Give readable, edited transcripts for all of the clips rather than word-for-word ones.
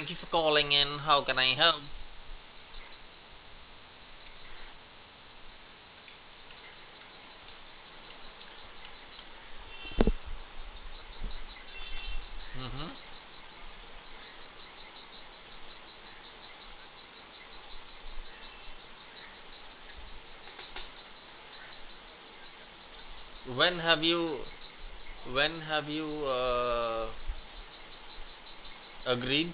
Thank you for calling in. How can I help? hmm When have you when have you agreed?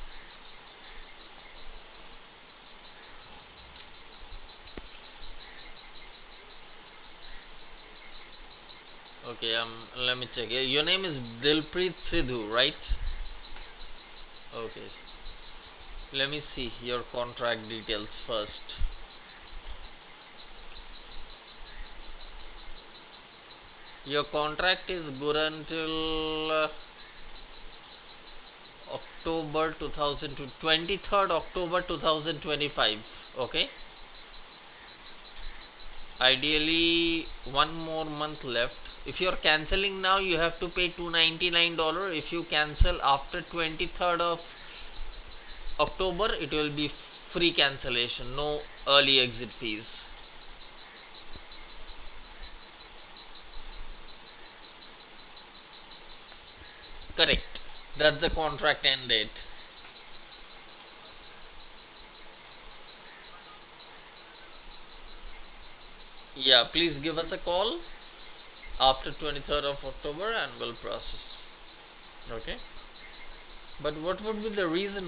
Okay, let me check. Your name is Dilpreet Sidhu, right? Okay. Let me see your contract details first. Your contract is good until October 2000 to 23rd October 2025. Okay. Ideally, one more month left. If you're canceling now, you have to pay $299. If you cancel after 23rd of October, it will be free cancellation, no early exit fees. Correct. That's the contract end date. Yeah, please give us a call after 23rd of October and we'll process. Okay. But what would be the reason